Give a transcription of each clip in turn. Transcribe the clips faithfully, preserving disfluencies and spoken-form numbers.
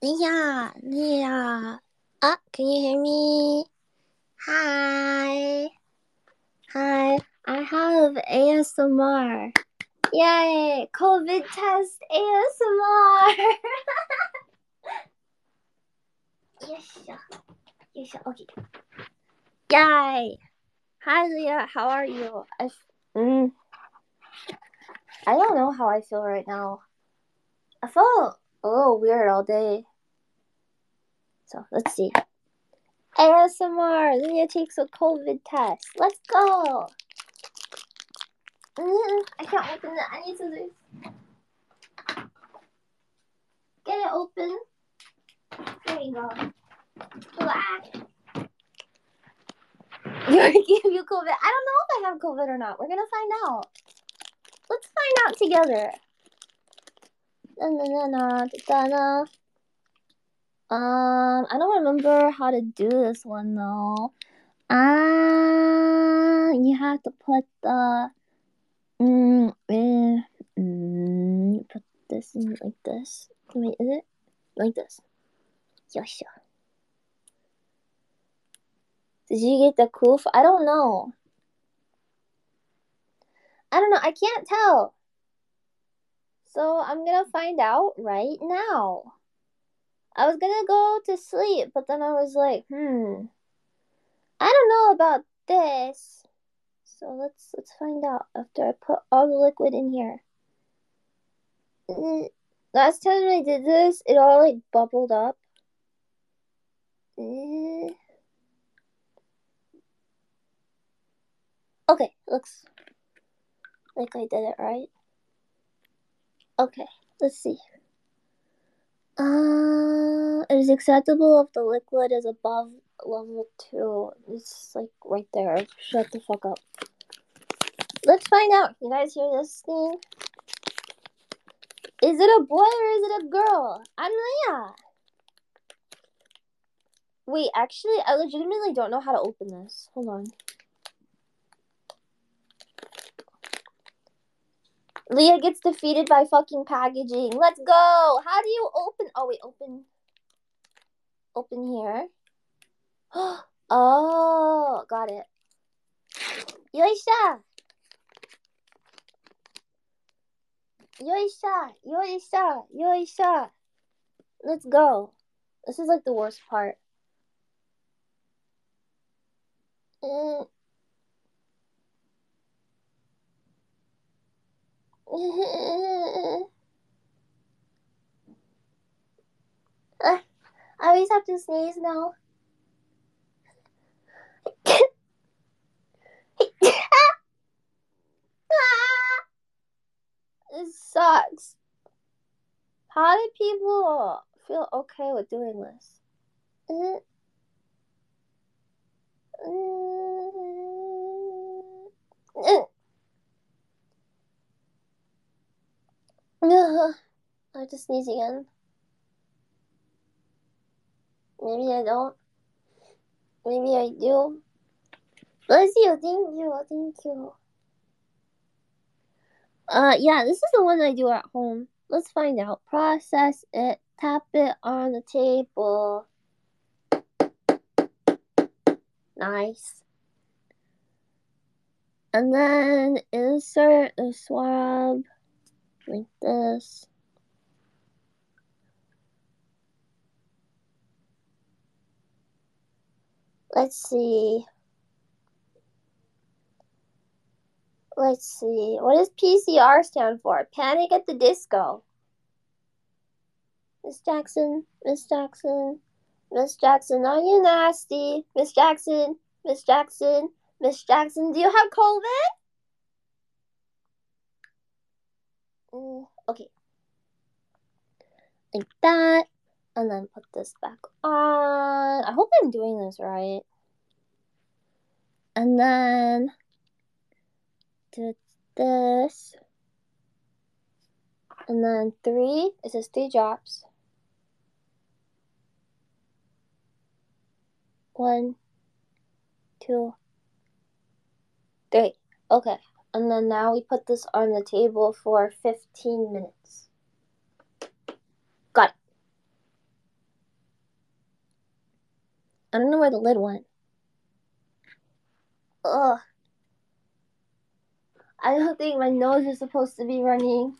Yeah, yeah. Ah, can you hear me? Hi. Hi. I have A S M R. Yay! COVID test A S M R. Yes. Yes. Okay. Yay! Hi, Leah. How are you? I, mm, I don't know how I feel right now. I felt a little weird all day. So let's see. A S M R. Leah takes a COVID test. Let's go. Mm, I can't open it. I need scissors. Get it open. There you go. Black. You're gonna give you COVID. I don't know if I have COVID or not. We're gonna find out. Let's find out together. Na, na, na, na, na. Um, I don't remember how to do this one though. Ah, uh, you have to put the mm, eh, mm, put this in like this. Wait, is it like this? Yes. Did you get the proof? I don't know. I don't know. I can't tell. So I'm gonna find out right now. I was gonna go to sleep, but then I was like, hmm, I don't know about this. So let's let's find out after I put all the liquid in here. Last time I did this, it all like bubbled up. Okay, looks like I did it right. Okay, let's see. Uh, it is acceptable if the liquid is above level two. It's like right there. Shut the fuck up. Let's find out. You guys hear this thing? Is it a boy or is it a girl? I'm Leah. Wait, actually, I legitimately don't know how to open this. Hold on. Leah gets defeated by fucking packaging. Let's go. How do you open? Oh, wait, open. Open here. Oh, got it. Yoisha. Yoisha. Yoisha. Yoisha. Let's go. This is like the worst part. Mm. I always have to sneeze now. It sucks. How do people feel okay with doing this? Mm. Mm. Mm. I have to sneeze again. Maybe I don't. Maybe I do. Bless you. Thank you. Thank you. Uh, yeah, this is the one I do at home. Let's find out. Process it. Tap it on the table. Nice. And then insert the swab like this. Let's see. Let's see. What does P C R stand for? Panic at the Disco. Miss Jackson, Miss Jackson, Miss Jackson, are you nasty? Miss Jackson, Miss Jackson, Miss Jackson, do you have COVID? Mm, okay. Like that. And then put this back on. I hope I'm doing this right. And then do this. And then three. It says three drops. One, two, three. Okay. And then now we put this on the table for fifteen minutes. Got it. I don't know where the lid went. Ugh. I don't think my nose is supposed to be running.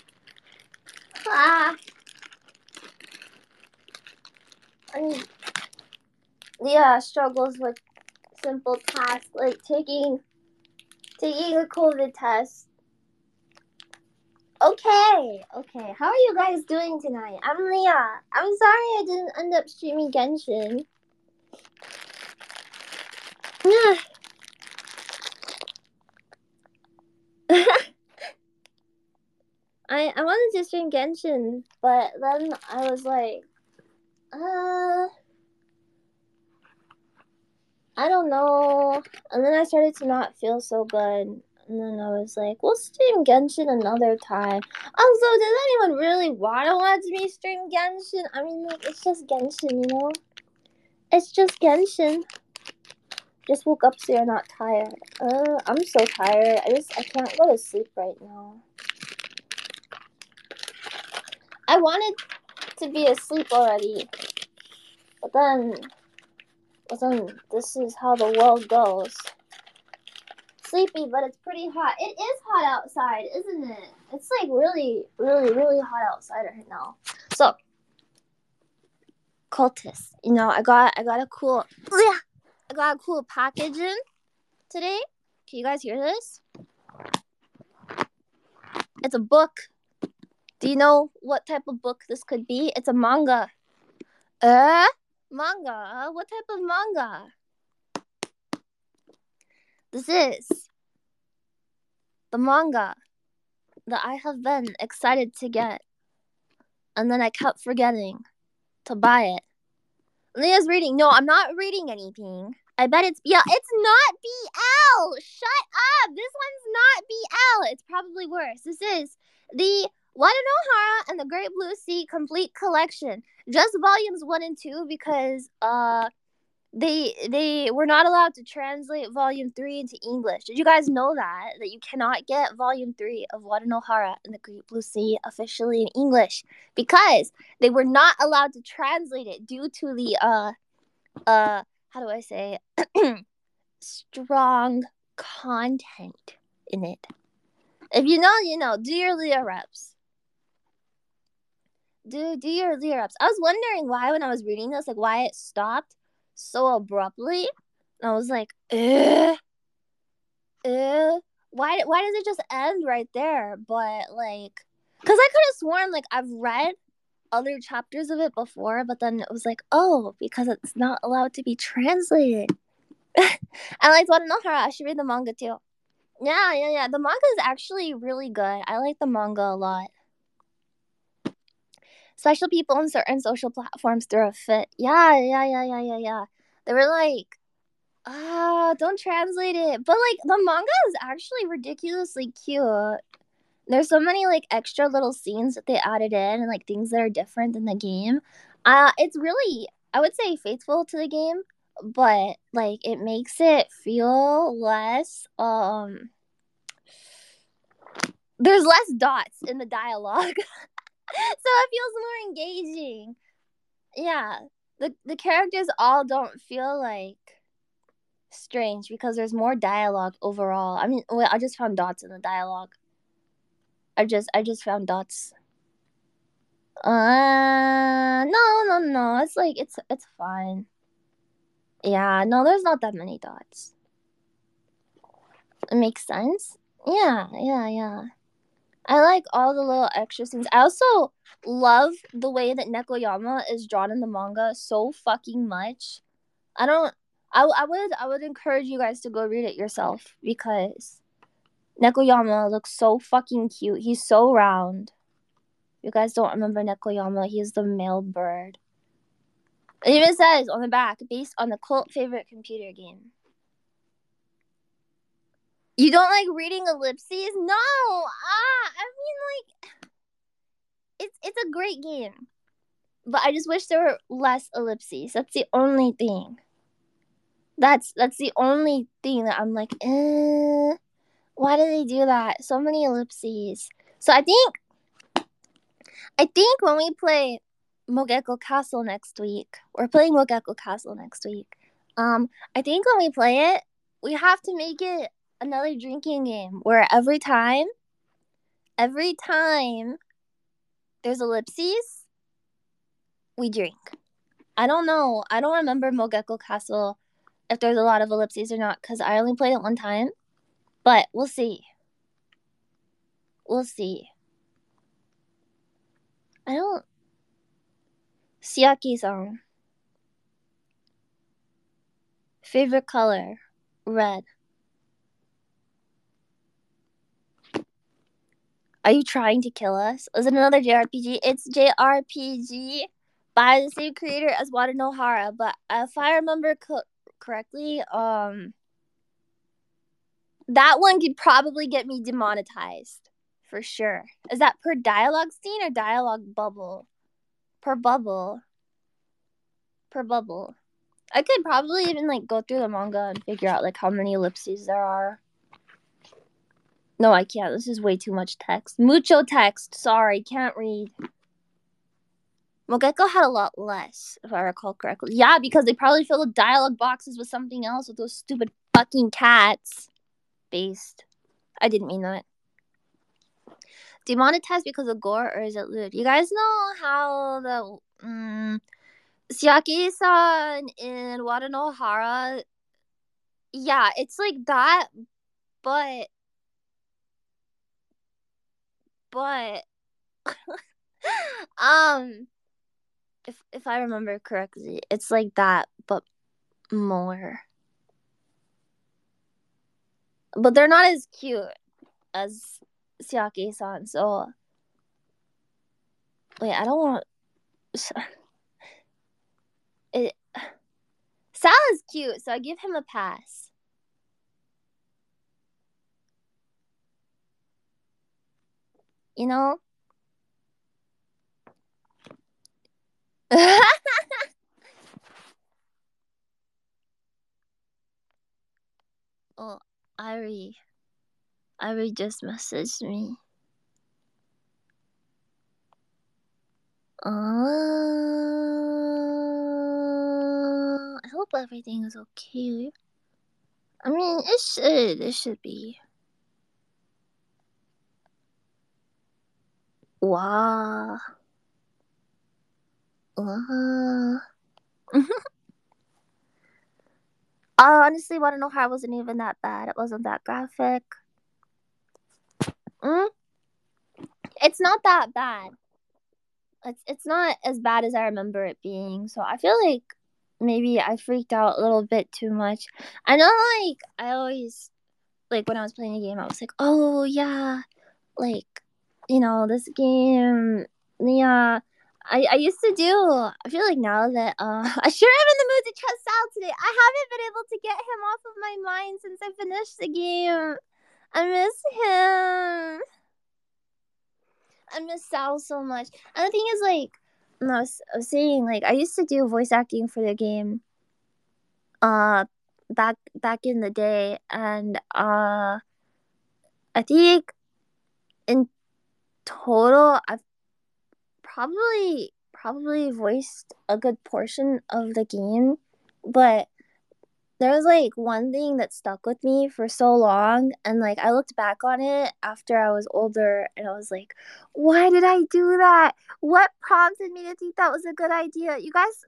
Ah. I mean, Leah struggles with simple tasks like taking taking a COVID test. Okay, okay. How are you guys doing tonight? I'm Leah. I'm sorry I didn't end up streaming Genshin. I I wanted to stream Genshin, but then I was like, uh, I don't know. And then I started to not feel so good. And then I was like, we'll stream Genshin another time. Also, does anyone really want to watch me stream Genshin? I mean, like, it's just Genshin, you know? It's just Genshin. Just woke up so you're not tired. Uh, I'm so tired. I just, I can't go to sleep right now. I wanted to be asleep already. But then, but then this is how the world goes. Sleepy, but it's pretty hot. It is hot outside, isn't it? It's like really, really, really hot outside right now. So, Cultist, you know, I got, I got a cool, I got a cool packaging today. Can you guys hear this? It's a book. Do you know what type of book this could be? It's a manga. Uh, manga? What type of manga? This is the manga that I have been excited to get. And then I kept forgetting to buy it. Leah's reading. No, I'm not reading anything. I bet it's B L. It's not B L. Shut up. This one's not B L. It's probably worse. This is the Watanohara and the Great Blue Sea Complete Collection. Just volumes one and two because uh they they were not allowed to translate volume three into English. Did you guys know that? That you cannot get volume three of Watanohara and the Great Blue Sea officially in English because they were not allowed to translate it due to the uh uh how do I say strong content in it. If you know, you know. Do your Leah reps. Do do your Leah reps. I was wondering why when I was reading this, like why it stopped so abruptly. And I was like, eh, eh. Why why does it just end right there? But like, cause I could have sworn like I've read other chapters of it before, but then it was like, oh, because it's not allowed to be translated. I like Watanohara. I should read the manga too. Yeah, yeah, yeah. The manga is actually really good. I like the manga a lot. Special people on certain social platforms threw a fit. Yeah, yeah, yeah, yeah, yeah, yeah. They were like, ah, don't translate it. But like the manga is actually ridiculously cute. There's so many like extra little scenes that they added in and like things that are different than the game. Uh, it's really, I would say, faithful to the game, but like it makes it feel less um there's less dots in the dialogue. So it feels more engaging. Yeah. The the characters all don't feel like strange because there's more dialogue overall. I mean, well, I just found dots in the dialogue. I just I just found dots. Uh no, no, no. It's like it's it's fine. Yeah, no, there's not that many dots. It makes sense. Yeah, yeah, yeah. I like all the little extra scenes. I also love the way that Nekoyama is drawn in the manga so fucking much. I don't. I, I would I would encourage you guys to go read it yourself because Nekoyama looks so fucking cute. He's so round. You guys don't remember Nekoyama? He's the male bird. It even says on the back, based on the cult favorite computer game. You don't like reading ellipses? No! Ah, I mean, like, it's it's a great game. But I just wish there were less ellipses. That's the only thing. That's that's the only thing that I'm like, eh, why do they do that? So many ellipses. So I think, I think when we play Mogeko Castle next week. We're playing Mogeko Castle next week. Um, I think when we play it, we have to make it another drinking game where every time, every time there's ellipses, we drink. I don't know. I don't remember Mogeko Castle if there's a lot of ellipses or not because I only played it one time. But we'll see. We'll see. I don't. Siaki-san. Favorite color? Red. Are you trying to kill us? Is it another J R P G? It's J R P G by the same creator as Wada no Hara, but if I remember co- correctly, um, that one could probably get me demonetized for sure. Is that per dialogue scene or dialogue bubble? Per bubble. Per bubble. I could probably even like go through the manga and figure out like how many ellipses there are. No, I can't. This is way too much text. Mucho text. Sorry, can't read. Mogeko had a lot less, if I recall correctly. Yeah, because they probably filled the dialogue boxes with something else with those stupid fucking cats. Based. I didn't mean that. Demonetized because of gore, or is it lewd? You guys know how the um, Siaki-san in Wada no Hara, yeah, it's like that, but but um if if I remember correctly, it's like that, but more. But they're not as cute as Siaki-san, so wait, I don't want it. Sal is cute, so I give him a pass. You know? Oh, Irie. Irie just messaged me. Uh, I hope everything is okay. I mean, it should. It should be. Wow. Wow. Uh, honestly, Wada no Hara wasn't even that bad. It wasn't that graphic. Mm? It's not that bad. It's it's not as bad as I remember it being. So I feel like maybe I freaked out a little bit too much. I know, like I always like when I was playing a game, I was like, oh yeah, like you know this game, yeah. I, I used to do. I feel like now that uh, I sure am in the mood to trust Sal today. I haven't been able to get him off of my mind since I finished the game. I miss him. I miss Sal so much. And the thing is, like, I was, I was saying, like, I used to do voice acting for the game, uh, back back in the day, and uh, I think in total, I've probably probably voiced a good portion of the game, but there was like one thing that stuck with me for so long, and like I looked back on it after I was older and I was like, why did I do that? What prompted me to think that was a good idea? You guys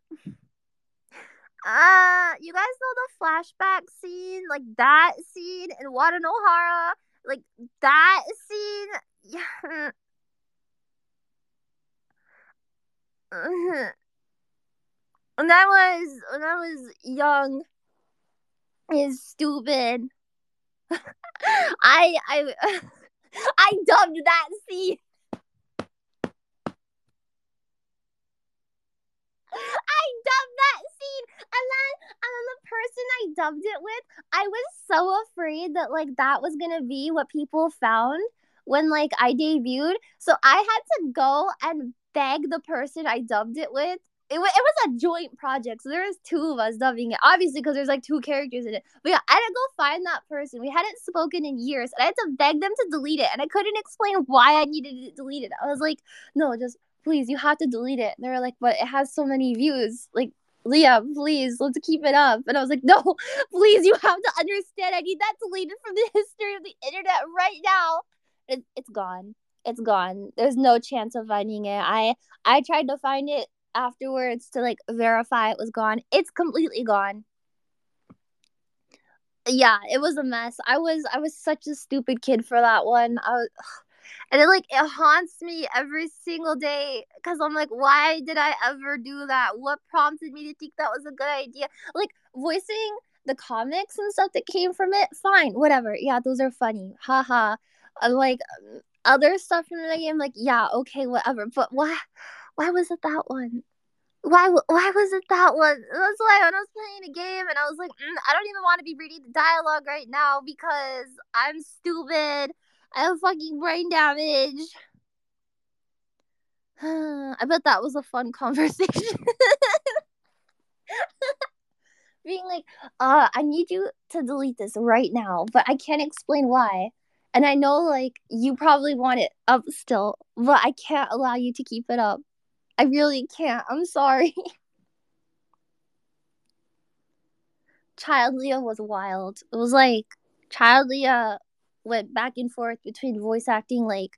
uh you guys know the flashback scene, like that scene in Wada no Hara, like that scene. Yeah. When I was when I was young is stupid. I I I dubbed that scene. I dubbed that scene, and then and then the person I dubbed it with, I was so afraid that like that was gonna be what people found when like I debuted. So I had to go and beg the person I dubbed it with. It, w- it was a joint project, so there was two of us dubbing it, obviously because there's like two characters in it. But yeah, I had to go find that person. We hadn't spoken in years, and I had to beg them to delete it, and I couldn't explain why I needed it deleted. I was like, no, just please, you have to delete it. And they were like, but it has so many views. Like, Leah, please, let's keep it up. And I was like, no, please, you have to understand. I need that deleted from the history of the internet right now. It, it's gone. It's gone. There's no chance of finding it. I I tried to find it afterwards to like verify it was gone. It's completely gone. Yeah, it was a mess. I was I was such a stupid kid for that one. I was, and it like it haunts me every single day because I'm like, why did I ever do that? What prompted me to think that was a good idea? Like voicing the comics and stuff that came from it, fine, whatever. Yeah, those are funny, haha. Uh, like other stuff from the game, like yeah, okay, whatever. But why, why was it that one? Why why was it that one? That's why when I was playing the game and I was like, mm, I don't even want to be reading the dialogue right now because I'm stupid. I have fucking brain damage. I bet that was a fun conversation. Being like, uh, I need you to delete this right now, but I can't explain why. And I know like you probably want it up still, but I can't allow you to keep it up. I really can't. I'm sorry. Child Leah was wild. It was like Child Leah went back and forth between voice acting like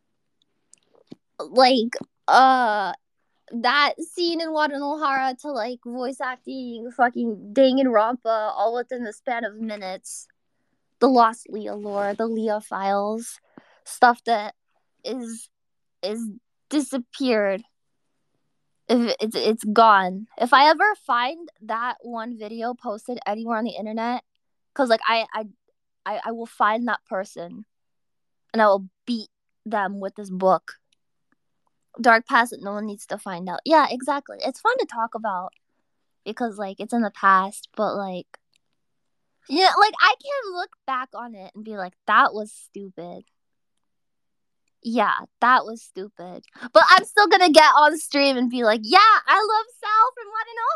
like uh that scene in Wadanohara to like voice acting fucking Danganronpa all within the span of minutes. The Lost Leah lore, the Leah files, stuff that is is disappeared. If it's it's gone. If I ever find that one video posted anywhere on the internet, because like I, I I I will find that person and I will beat them with this book. Dark past that no one needs to find out. Yeah, exactly. It's fun to talk about because like it's in the past, but like yeah, like I can look back on it and be like, that was stupid. Yeah, that was stupid. But I'm still gonna get on stream and be like, yeah, I love Sal from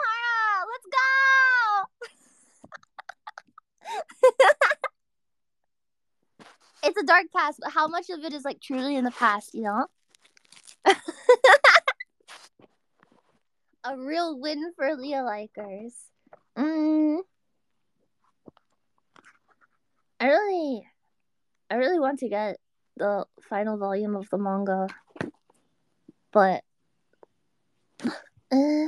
Wadanohara. Let's go. It's a dark past, but how much of it is like truly in the past, you know? A real win for Leah likers. Mm, I really, I really want to get the final volume of the manga, but uh,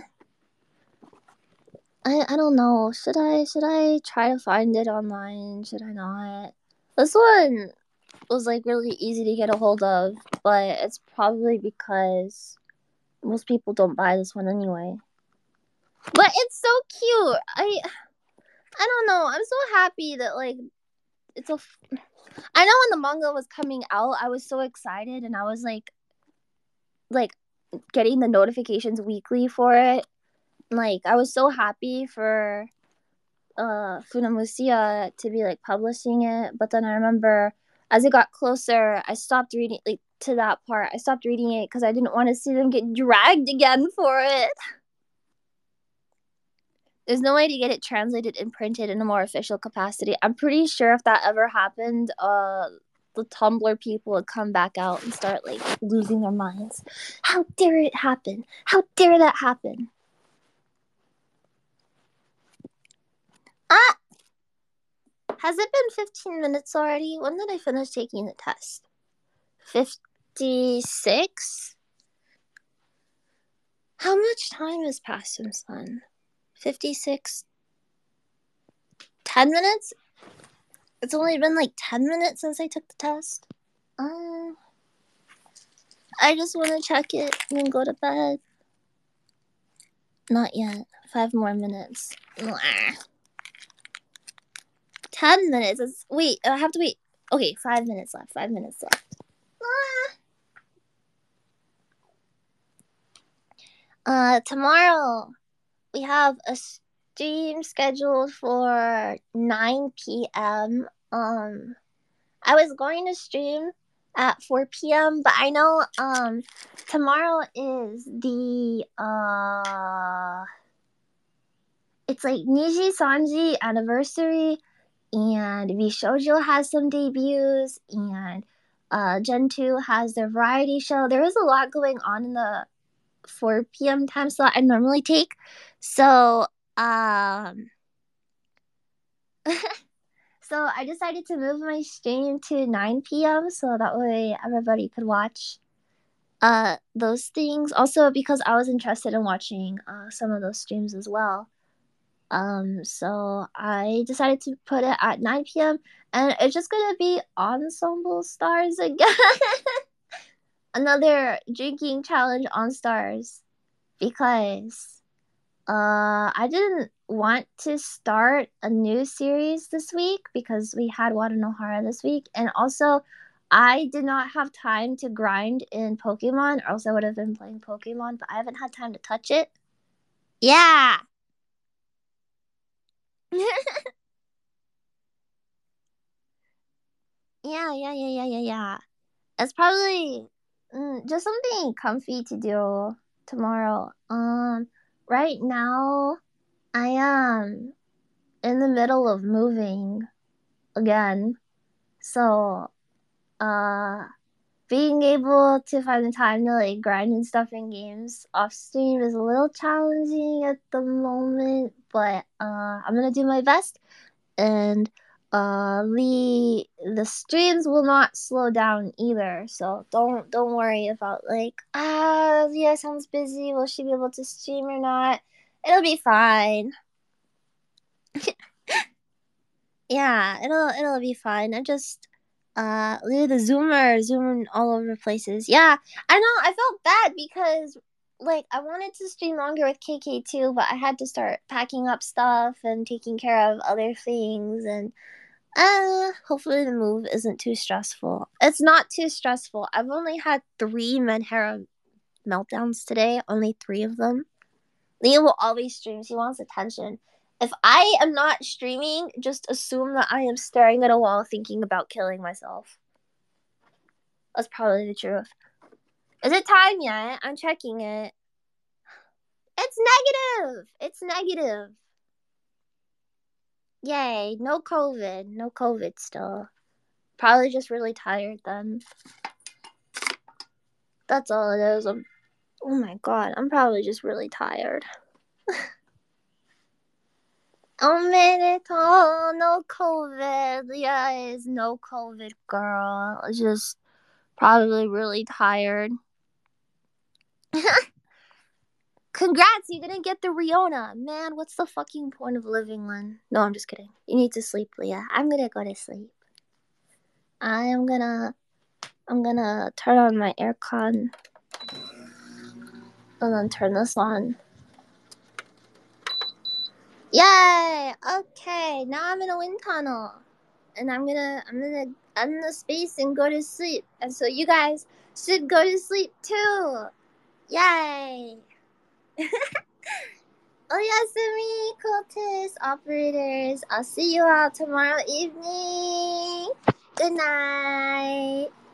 I, I don't know. Should I, should I try to find it online? Should I not? This one was like really easy to get a hold of, but it's probably because most people don't buy this one anyway. But it's so cute. I, I don't know. I'm so happy that like it's a. I know when the manga was coming out, I was so excited, and I was like, like getting the notifications weekly for it. Like I was so happy for uh Funamusia to be like publishing it, but then I remember as it got closer, I stopped reading like to that part. I stopped reading it because I didn't want to see them get dragged again for it. There's no way to get it translated and printed in a more official capacity. I'm pretty sure if that ever happened, uh, the Tumblr people would come back out and start like losing their minds. How dare it happen? How dare that happen? Ah, has it been fifteen minutes already? When did I finish taking the test? fifty-six? How much time has passed since then? fifty-six? ten minutes? It's only been like ten minutes since I took the test. Um, I just want to check it and then go to bed. Not yet. Five more minutes. Ten minutes. It's, wait, I have to wait. Okay, five minutes left. Five minutes left. Uh, tomorrow we have a stream scheduled for nine p.m. Um, I was going to stream at four p.m., but I know um tomorrow is the uh it's like Niji Sanji anniversary, and Bishoujo has some debuts, and Uh, Gen two has their variety show. There is a lot going on in the four p.m. time slot I normally take. So, um, so I decided to move my stream to nine p.m. so that way everybody could watch uh those things. Also, because I was interested in watching uh some of those streams as well. Um, so I decided to put it at nine p.m. and it's just gonna be Ensemble Stars again. Another drinking challenge on Stars because uh I didn't want to start a new series this week because we had Wadanohara this week, and also I did not have time to grind in Pokemon, or else I would have been playing Pokemon, but I haven't had time to touch it. Yeah. Yeah, yeah, yeah, yeah, yeah, yeah. It's probably mm, just something comfy to do tomorrow. Um, right now I am in the middle of moving again, so uh, being able to find the time to like grind and stuff in games off stream is a little challenging at the moment, but uh, I'm gonna do my best, and uh the the streams will not slow down either, so don't don't worry about like ah yeah sounds busy, will she be able to stream or not. It'll be fine. Yeah, it'll it'll be fine. I just uh the zoomer zooming all over places. Yeah, I know, I felt bad because like I wanted to stream longer with K K too, but I had to start packing up stuff and taking care of other things, and Uh, hopefully the move isn't too stressful. It's not too stressful. I've only had three Menhera meltdowns today, only three of them. Liam will always stream. He wants attention. If I am not streaming, just assume that I am staring at a wall thinking about killing myself. That's probably the truth. Is it time yet? I'm checking it. It's negative. It's negative. Yay. No COVID. No COVID still. Probably just really tired then. That's all it is. I'm, oh my god, I'm probably just really tired. Oh, no COVID. Yes, no COVID, girl. Just probably really tired. Congrats, you didn't get the Riona. Man, what's the fucking point of living, Lynn? No, I'm just kidding. You need to sleep, Leah. I'm gonna go to sleep. I am gonna... I'm gonna turn on my aircon. And then turn this on. Yay! Okay, now I'm in a wind tunnel. And I'm gonna I'm gonna end the space and go to sleep. And so you guys should go to sleep too. Yay! Oyasumi, cultists, operators. I'll see you all tomorrow evening. Good night.